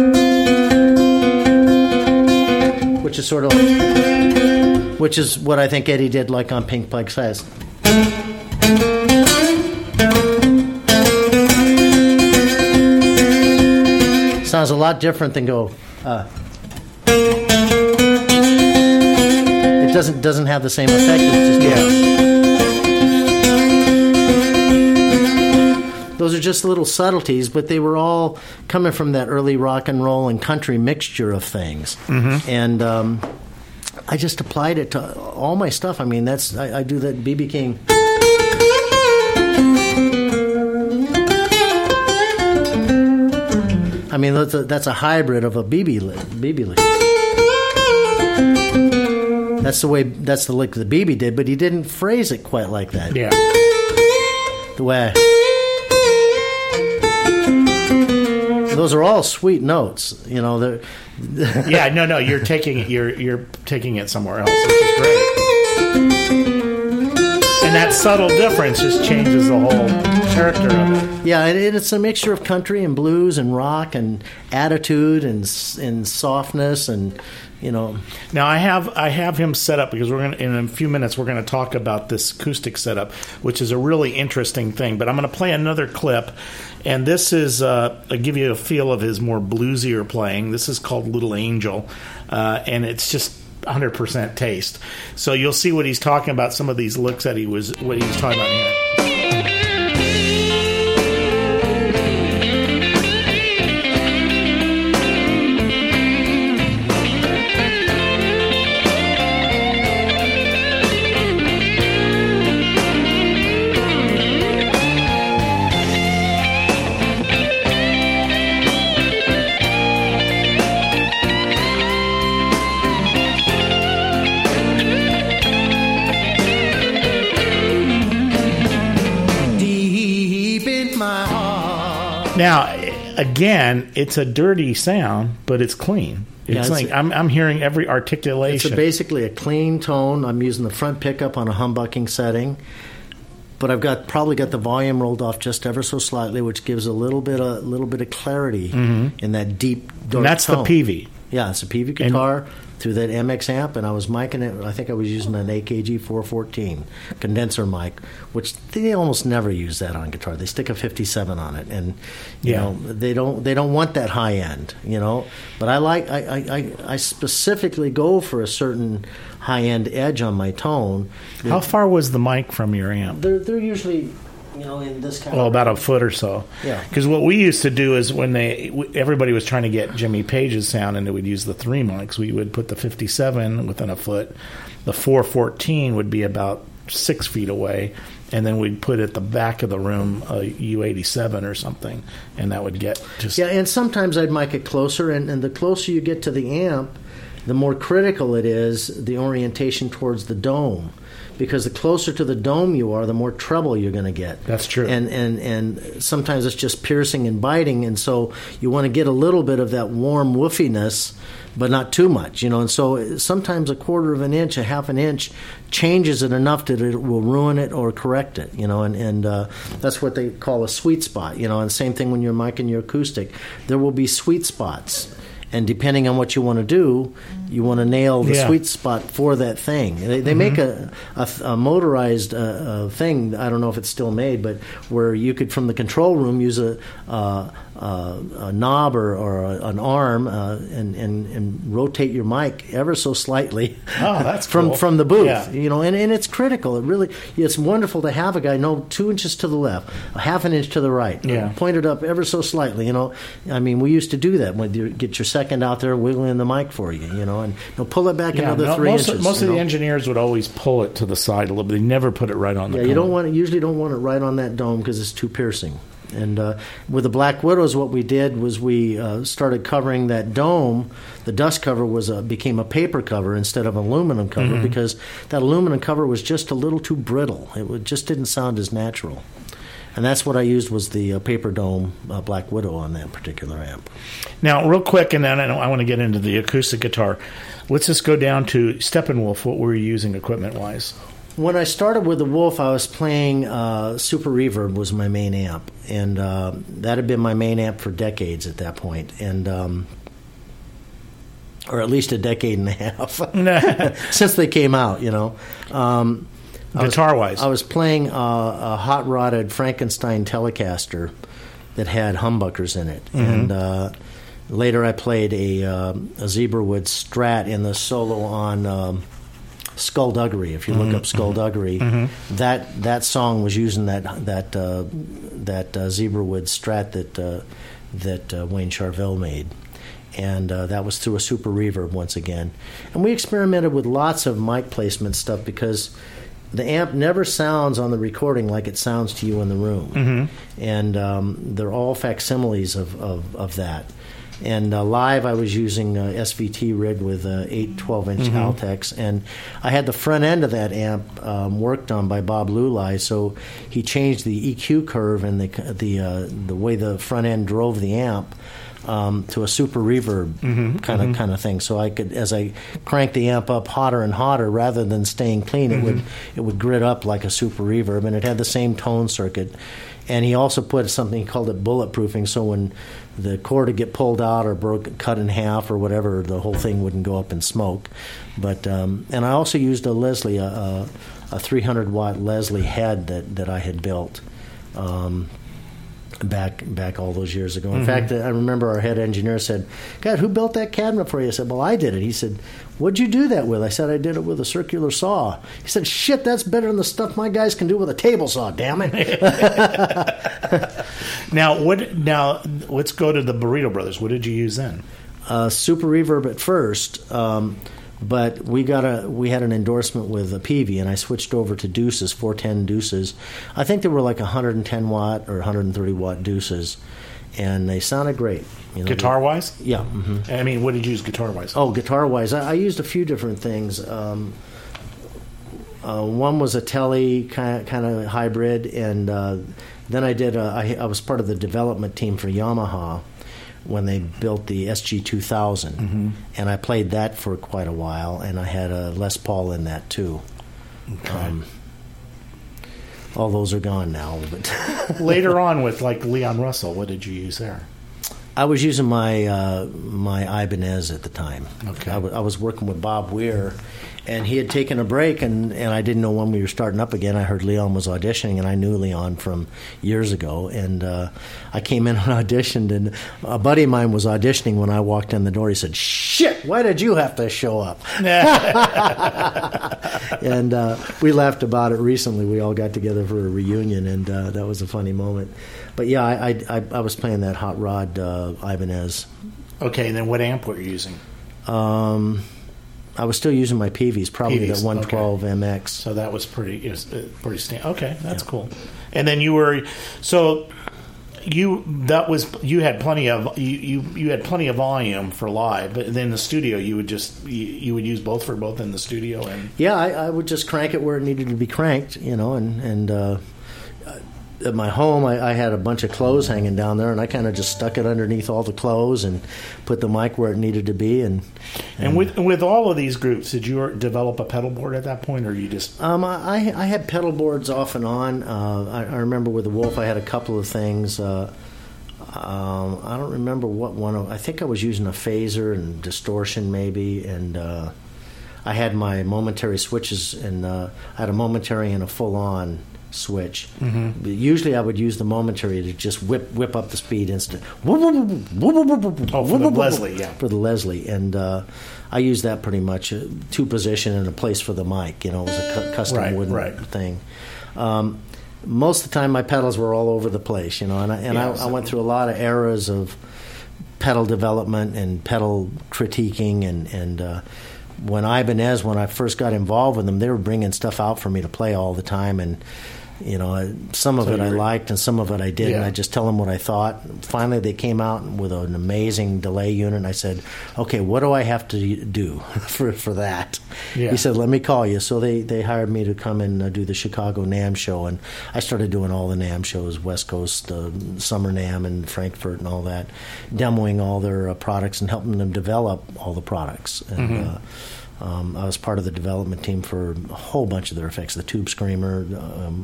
which is sort of, which is what I think Eddie did, like on Pink Pike Size. Sounds a lot different than go. Uh, it doesn't doesn't have the same effect. It's just, yeah. Those are just little subtleties, but they were all coming from that early rock and roll and country mixture of things, mm-hmm. and. Um, I just applied it to all my stuff. I mean, that's I, I do that B B King. I mean, that's a, that's a hybrid of a B B lick. B B lick. That's the way. That's the lick that B B did, but he didn't phrase it quite like that. Yeah. The way. I, those are all sweet notes. You know. They're. Yeah, no, no, you're taking it. You're you're taking it somewhere else, which is great. And that subtle difference just changes the whole character of it. Yeah, and it's a mixture of country and blues and rock and attitude and and softness and you know. Now I have I have him set up because we're going in a few minutes we're going to talk about this acoustic setup, which is a really interesting thing. But I'm going to play another clip. And this is, uh, I'll give you a feel of his more bluesier playing. This is called Little Angel, uh, and it's just one hundred percent taste. So you'll see what he's talking about, some of these looks that he was, what he was talking about here. Now, again, it's a dirty sound, but it's clean. It's, yeah, it's like a, I'm, I'm hearing every articulation. It's a basically a clean tone. I'm using the front pickup on a humbucking setting, but I've got probably got the volume rolled off just ever so slightly, which gives a little bit of little bit of clarity mm-hmm. in that deep dark and that's tone. the P V. Yeah, it's a P V guitar and, through that M X amp, and I was micing it. I think I was using an A K G four fourteen condenser mic, which they almost never use that on guitar. They stick a fifty-seven on it, and you yeah. know they don't they don't want that high end, you know. But I like I I, I specifically go for a certain high end edge on my tone. How far was the mic from your amp? They're they're usually. You know, in this kind well, of about a foot or so. Yeah. Because what we used to do is when they everybody was trying to get Jimmy Page's sound, and they would use the three mics. We would put the fifty-seven within a foot. The four fourteen would be about six feet away, and then we'd put at the back of the room a U eighty-seven or something, and that would get just yeah. And sometimes I'd mic it closer, and, and the closer you get to the amp, the more critical it is the orientation towards the dome. Because the closer to the dome you are, the more treble you're going to get. That's true. And, and and sometimes it's just piercing and biting, and so you want to get a little bit of that warm woofiness, but not too much, you know. And so sometimes a quarter of an inch, a half an inch, changes it enough that it will ruin it or correct it, you know. And and uh, that's what they call a sweet spot, you know. And same thing when you're micing your acoustic, there will be sweet spots. And depending on what you want to do, You want to nail the Yeah. sweet spot for that thing. They, they make a, a, a motorized uh, uh, thing. I don't know if it's still made, but where you could, from the control room, use a, uh, uh, a knob or, or a, an arm uh, and, and, and rotate your mic ever so slightly. Oh, that's from cool. from the booth. Yeah. You know, and, and it's critical. It really, it's wonderful to have a guy know two inches to the left, a half an inch to the right, Yeah. pointed up ever so slightly. You know, I mean, we used to do that when you get your second out there wiggling the mic for you. You know, and you know, pull it back Yeah, another no, three most inches. Of, most you of the know? engineers would always pull it to the side a little bit. They never put it right on the Yeah, cone. you don't want it, usually don't want it right on that dome because it's too piercing. And uh, with the Black Widows, what we did was we uh, started covering that dome. The dust cover was a, became a paper cover instead of an aluminum cover Mm-hmm. because that aluminum cover was just a little too brittle. It would, just didn't sound as natural. And that's what I used was the uh, paper dome uh, Black Widow on that particular amp. Now, real quick, and then I, I want to get into the acoustic guitar. Let's just go down to Steppenwolf. What were you using equipment-wise? When I started with the Wolf, I was playing uh, Super Reverb was my main amp, and uh, that had been my main amp for decades at that point, and um, or at least a decade and a half since they came out. You know, um, I was- Guitar-wise? I was playing uh, a hot-rodded Frankenstein Telecaster that had humbuckers in it, and uh, later I played a, uh, a Zebrawood Strat in the solo on. Um, Skullduggery. If you look up Skullduggery, that that song was using that that uh, that uh, Zebrawood Strat that uh, that uh, Wayne Charvel made, and uh, that was through a Super Reverb once again. And we experimented with lots of mic placement stuff because the amp never sounds on the recording like it sounds to you in the room, and um, they're all facsimiles of of, of that. And uh, live, I was using uh, S V T rig with uh, eight twelve-inch Mm-hmm. Altex, and I had the front end of that amp um, worked on by Bob Lulai, so he changed the E Q curve and the the uh, the way the front end drove the amp um, to a super reverb kind of kind of thing. So I could, as I cranked the amp up hotter and hotter, rather than staying clean, it would it would grit up like a super reverb, and it had the same tone circuit. And he also put something, he called it bulletproofing, so when the cord would get pulled out or broke, cut in half or whatever, the whole thing wouldn't go up in smoke. But um, and I also used a Leslie, a, a, a three hundred watt Leslie head that, that I had built um, back back all those years ago. In fact, I remember our head engineer said, "God, who built that cabinet for you?" I said, "Well, I did it." He said, "What'd you do that with?" I said, "I did it with a circular saw." He said, "Shit, that's better than the stuff my guys can do with a table saw, damn it." Now, what? Now, let's go to the Burrito Brothers. What did you use then? uh, Super Reverb at first, um, but we got a we had an endorsement with a Peavey, and I switched over to Deuces, four ten Deuces. I think they were like one hundred ten watt or one hundred thirty watt Deuces, and they sounded great. You know, Guitar wise? they- yeah. hmm I mean, what did you use guitar wise? Oh, guitar wise, I, I used a few different things. Um, uh, one was a Tele kind of, kind of hybrid, and uh, then I did. A, I, I was part of the development team for Yamaha when they built the S G two thousand, Mm-hmm. and I played that for quite a while, and I had a Les Paul in that too. Okay. Um, all those are gone now, but Later on with like Leon Russell, what did you use there? I was using my uh, my Ibanez at the time. Okay. I, w- I was working with Bob Weir, and he had taken a break, and, and I didn't know when we were starting up again. I heard Leon was auditioning, and I knew Leon from years ago. And uh, I came in and auditioned, and a buddy of mine was auditioning when I walked in the door. He said, "Shit, why did you have to show up?" And uh, we laughed about it recently. We all got together for a reunion, and uh, that was a funny moment. But yeah, I I, I, I was playing that Hot Rod uh, Ibanez. Okay, and then what amp were you using? Um, I was still using my Peaveys, probably Peaveys, that one twelve okay. M X. So that was pretty, it was, uh, pretty stand. Okay, that's cool. And then you were, so you that was you had plenty of you, you you had plenty of volume for live, but then in the studio you would just you, you would use both for both in the studio and Yeah, I, I would just crank it where it needed to be cranked, you know, and and uh, at my home I, I had a bunch of clothes hanging down there, and I kind of just stuck it underneath all the clothes and put the mic where it needed to be. And and with with all of these groups, did you develop a pedal board at that point, or you just Um, I, I had pedal boards off and on. Uh, I, I remember with the Wolf, I had a couple of things. Uh, Um, I don't remember what one of. I think I was using a phaser and distortion maybe, and uh, I had my momentary switches, and uh, I had a momentary and a full-on switch. Mm-hmm. But usually, I would use the momentary to just whip whip up the speed instant. Oh, for the Leslie, yeah, for the Leslie, and uh, I used that pretty much uh, two position and a place for the mic. You know, it was a cu- custom right, wooden right. thing. Um, most of the time, my pedals were all over the place. You know, and I, and yeah, I, I went through a lot of eras of pedal development and pedal critiquing, and and uh, when Ibanez, when I first got involved with them, they were bringing stuff out for me to play all the time, and you know, some of so it I liked and some of it I didn't. Yeah. I just tell them what I thought. Finally, they came out with an amazing delay unit, and I said, okay, what do I have to do for for that? Yeah. He said, let me call you. So they, they hired me to come and uh, do the Chicago NAMM show, and I started doing all the NAMM shows, West Coast, uh, Summer NAMM and Frankfurt and all that, demoing all their uh, products and helping them develop all the products. And mm-hmm. uh, um, I was part of the development team for a whole bunch of their effects, the Tube Screamer. Um,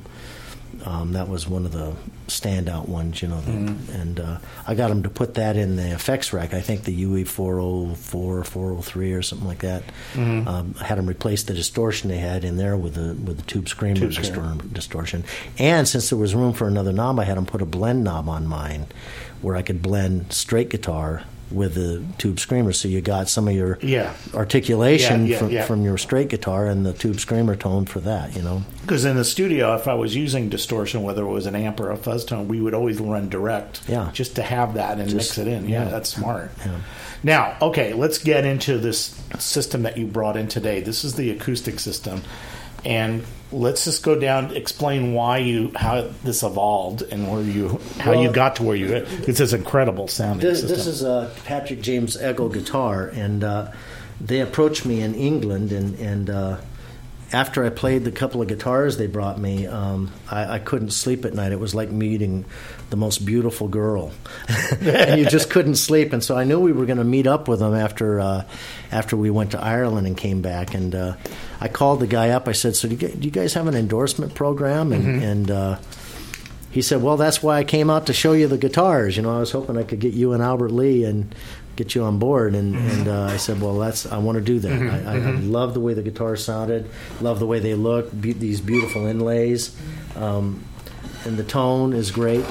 Um, that was one of the standout ones, you know, the, mm-hmm. and uh, I got them to put that in the effects rack. I think the U E four oh four, four oh three or something like that. Mm-hmm. Um, I had them replace the distortion they had in there with the with the Tube Screamer, Tube distor- Screamer. distortion. And since there was room for another knob, I had them put a blend knob on mine where I could blend straight guitar with the Tube Screamer, so you got some of your yeah. articulation yeah, yeah, from, yeah. from your straight guitar and the Tube Screamer tone for that, you know. Because in the studio, if I was using distortion, whether it was an amp or a fuzz tone, we would always run direct, yeah. just to have that and just, mix it in. Yeah, yeah. that's smart. Yeah. Now, okay, let's get into this system that you brought in today. This is the acoustic system, and let's just go down, explain why you, how this evolved, and where you, how well, you got to where you. It's this incredible sounding this, system. This is a Patrick James Eggle guitar, and uh, they approached me in England, and and uh, after I played the couple of guitars they brought me, um, I, I couldn't sleep at night. It was like meeting the most beautiful girl, and you just couldn't sleep. And so I knew we were going to meet up with them after uh, after we went to Ireland and came back. And uh, I called the guy up. I said, "So do you, do you guys have an endorsement program?" And, mm-hmm. and uh, he said, "Well, that's why I came out to show you the guitars. You know, I was hoping I could get you and Albert Lee and get you on board." And, mm-hmm. and uh, I said, "Well, that's I want to do that. Mm-hmm. I, I, I love the way the guitars sounded, love the way they look, be- these beautiful inlays, um, and the tone is great."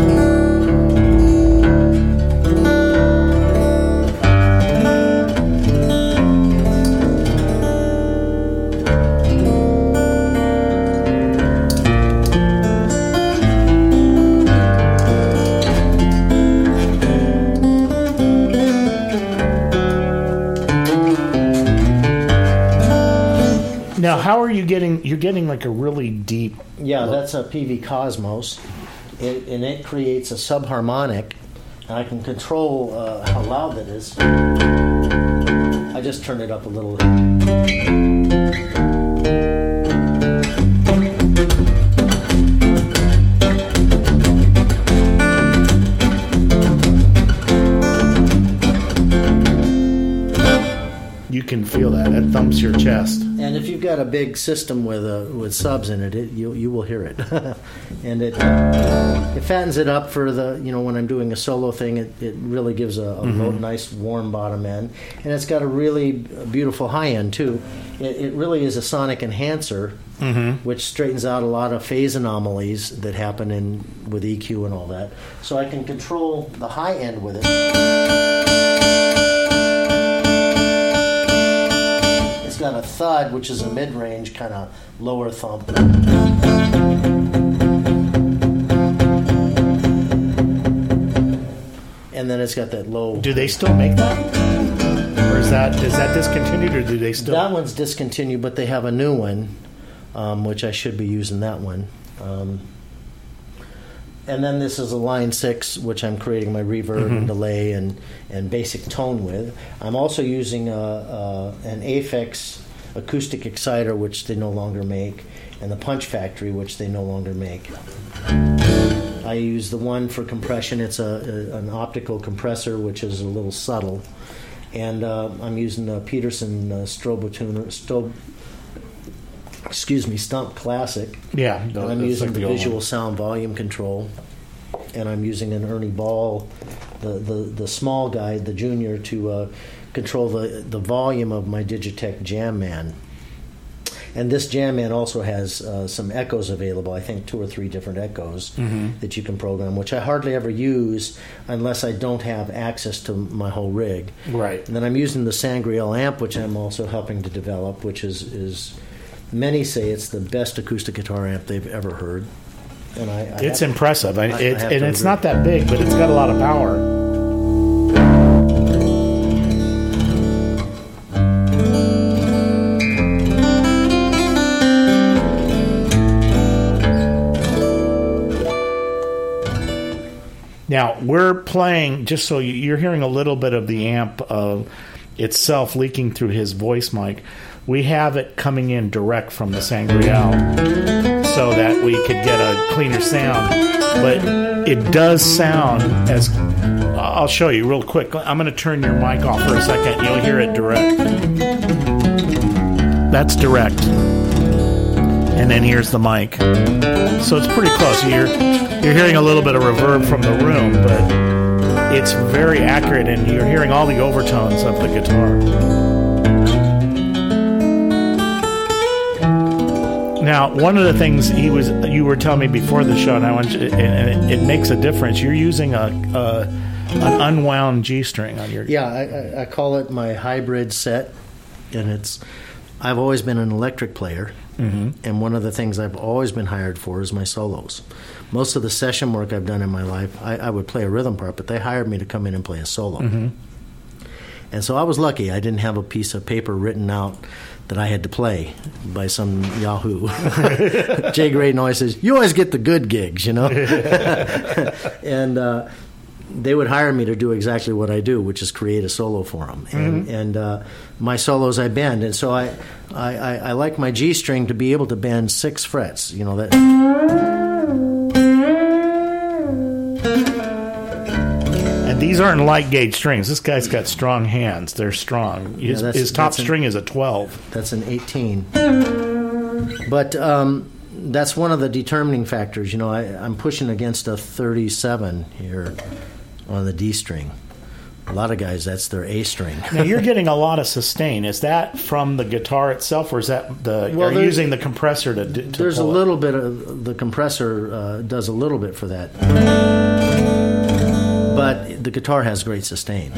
Now, how are you getting? You're getting like a really deep. Yeah, that's a P V Cosmos, it, and it creates a subharmonic. And I can control uh, how loud that is. I just turned it up a little. You can feel that. It thumps your chest. And if you've got a big system with uh, with subs in it, it you you will hear it, and it it fattens it up for the you know when I'm doing a solo thing. It, it really gives a, a mm-hmm. low, nice warm bottom end, and it's got a really beautiful high end too. It, it really is a sonic enhancer, mm-hmm. which straightens out a lot of phase anomalies that happen in with E Q and all that. So I can control the high end with it. Got a thud, which is a mid-range kind of lower thump. And then it's got that low. Do they still make that? Or is that is that discontinued, or do they still? That one's discontinued, but they have a new one, um, which I should be using that one. Um, and then this is a line six, which I'm creating my reverb mm-hmm. and delay and, and basic tone with. I'm also using a, a, an Aphex acoustic exciter, which they no longer make, and the Punch Factory, which they no longer make. I use the one for compression. It's a, a an optical compressor, which is a little subtle. And uh, I'm using the Peterson uh, Strobo Tuner, Strobo, excuse me, Stump Classic. Yeah. And I'm using like the, the visual sound volume control. and I'm using an Ernie Ball, the, the, the small guy, the junior, to uh, control the, the volume of my Digitech Jam Man. And this Jam Man also has uh, some echoes available, I think two or three different echoes mm-hmm. that you can program, which I hardly ever use unless I don't have access to my whole rig. Right. And then I'm using the Sangreal amp, which I'm also helping to develop, which is, is many say it's the best acoustic guitar amp they've ever heard. And I, I It's have, impressive. I, I, it, I and it's agree. not that big, but it's got a lot of power. Now, we're playing, just so you, you're hearing a little bit of the amp uh, itself leaking through his voice mic. We have it coming in direct from the Sangreal so that we could get a cleaner sound. But it does sound as... I'll show you real quick. I'm going to turn your mic off for a second. You'll hear it direct. That's direct. And then here's the mic. So it's pretty close. You're, you're hearing a little bit of reverb from the room, but it's very accurate, and you're hearing all the overtones of the guitar. Now, one of the things he was you were telling me before the show, and I want you, and it, it makes a difference. You're using a, a an unwound G string on your yeah. I, I, I call it my hybrid set, and it's. I've always been an electric player, mm-hmm. and one of the things I've always been hired for is my solos. Most of the session work I've done in my life, I, I would play a rhythm part, but they hired me to come in and play a solo. Mm-hmm. And so I was lucky. I didn't have a piece of paper written out that I had to play by some Yahoo. Jay Graydon always says, you always get the good gigs, you know? and uh, they would hire me to do exactly what I do, which is create a solo for them. And, mm-hmm. and uh, my solos I bend. And so I, I, I, I like my G string to be able to bend six frets, you know, that... And these aren't light gauge strings. This guy's got strong hands. They're strong. His, yeah, his top an, string is a twelve. That's an eighteen. But um, that's one of the determining factors. You know, I, I'm pushing against a thirty-seven here on the D string. A lot of guys, that's their A string. Now, you're getting a lot of sustain. Is that from the guitar itself, or is that the? Well, are you using the compressor to? to there's a pull little it? bit of the compressor uh, does a little bit for that, but the guitar has great sustain.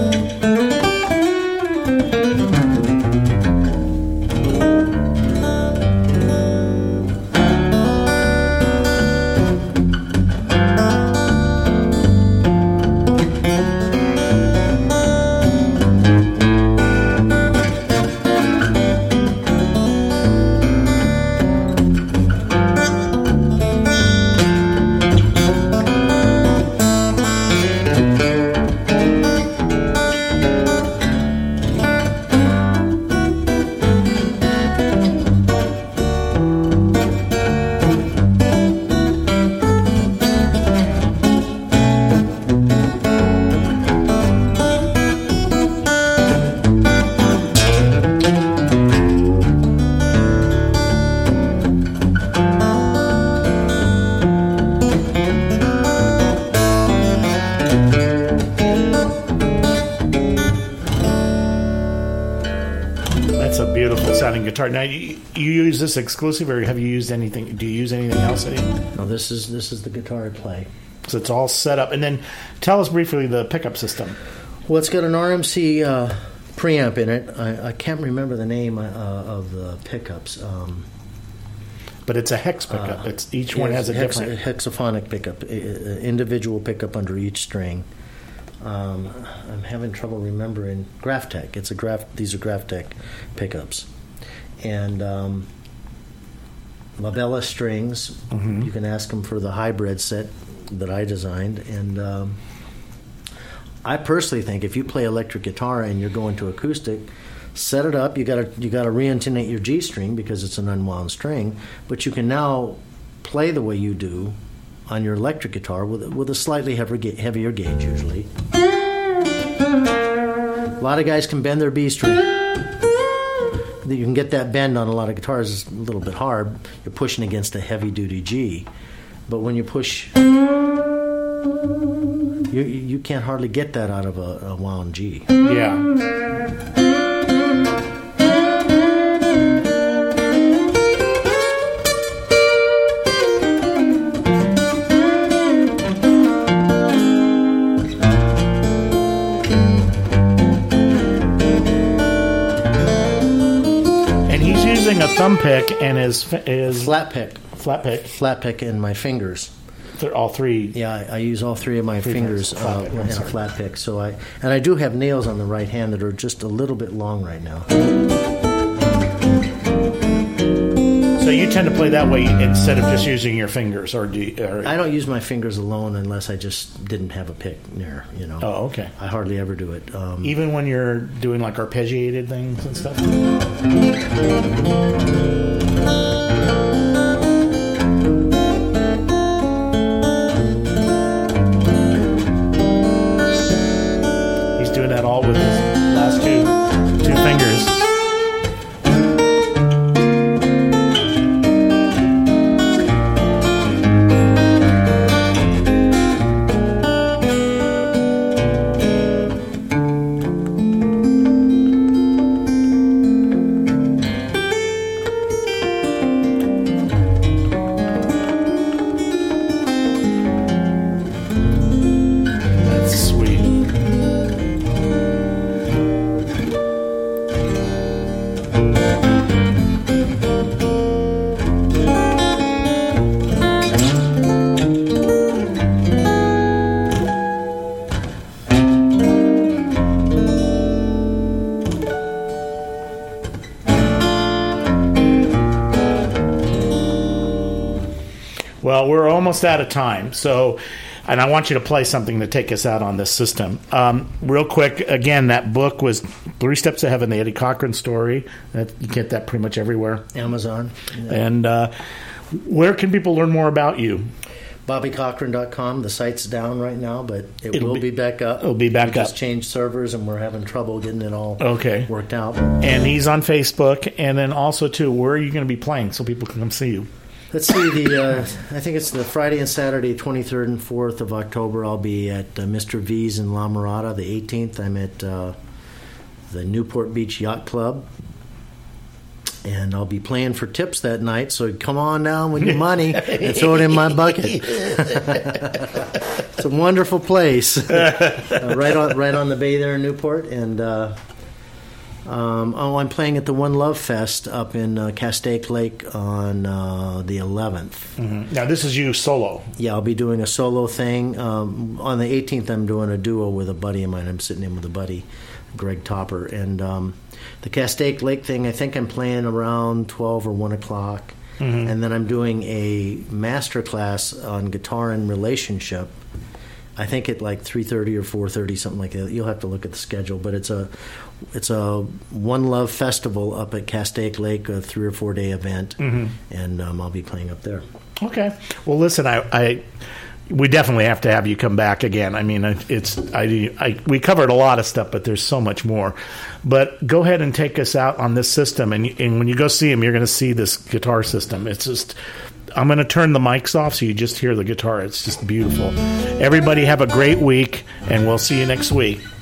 Guitar. Now, you, you use this exclusive, or have you used anything? Do you use anything else? No, this is this is the guitar I play. So it's all set up. And then tell us briefly the pickup system. Well, it's got an R M C uh, preamp in it. I, I can't remember the name uh, of the pickups. Um, but it's a hex pickup. Uh, it's each one has a hex, different hexaphonic pickup, a, a individual pickup under each string. Um, I'm having trouble remembering Graphtec. It's a Graph. These are Graphtec pickups. And um, Labella strings. Mm-hmm. You can ask them for the hybrid set that I designed. And um, I personally think if you play electric guitar and you're going to acoustic, set it up. You got to you got to re-intonate your G string because it's an unwound string. But you can now play the way you do on your electric guitar with with a slightly heavier, heavier gauge usually. A lot of guys can bend their B string. You can get that bend on a lot of guitars. It's a little bit hard. You're pushing against a heavy-duty G. But when you push... You you can't hardly get that out of a, a wound G. Yeah. A thumb pick and his his flat pick, flat pick, flat pick in my fingers. They're all three. Yeah, I, I use all three of my three fingers uh, pick, in a flat pick. So I and I do have nails on the right hand that are just a little bit long right now. So you tend to play that way instead of just using your fingers, or do you, or I don't use my fingers alone unless I just didn't have a pick near. You know. Oh, okay. I hardly ever do it. Um, Even when you're doing like arpeggiated things and stuff. He's doing that all with his last two two fingers. Well, we're almost out of time, so, and I want you to play something to take us out on this system. Um, real quick, again, that book was Three Steps to Heaven, the Eddie Cochran story. That, you get that pretty much everywhere. Amazon. Yeah. And uh, where can people learn more about you? Bobby Cochran dot com. The site's down right now, but it It'll will be- be, back up. it'll be back we up. Just changed servers, and we're having trouble getting it all Okay. worked out. And he's on Facebook, and then also, too, where are you going to be playing so people can come see you? Let's see, the uh, I think it's the Friday and Saturday, twenty-third and fourth of October. I'll be at uh, Mister V's in La Mirada. The eighteenth, I'm at uh, the Newport Beach Yacht Club. And I'll be playing for tips that night, so come on down with your money and throw it in my bucket. It's a wonderful place, uh, right on right on the bay there in Newport. And uh, um, oh, I'm playing at the One Love Fest up in uh, Castaic Lake on uh, the eleventh. Mm-hmm. Now, this is you solo. Yeah, I'll be doing a solo thing. Um, on the eighteenth, I'm doing a duo with a buddy of mine. I'm sitting in with a buddy, Greg Topper, and um, the Castaic Lake thing, I think I'm playing around twelve or one o'clock. Mm-hmm. And then I'm doing a master class on guitar and relationship, I think at like three thirty or four thirty, something like that. You'll have to look at the schedule. But it's a it's a One Love Festival up at Castaic Lake, a three or four day event, mm-hmm. and um, I'll be playing up there. Okay. Well, listen, I... I we definitely have to have you come back again. I mean, it's I, I we covered a lot of stuff, but there's so much more. But go ahead and take us out on this system, and, and when you go see him, you're going to see this guitar system. It's just, I'm going to turn the mics off so you just hear the guitar. It's just beautiful. Everybody have a great week, and we'll see you next week.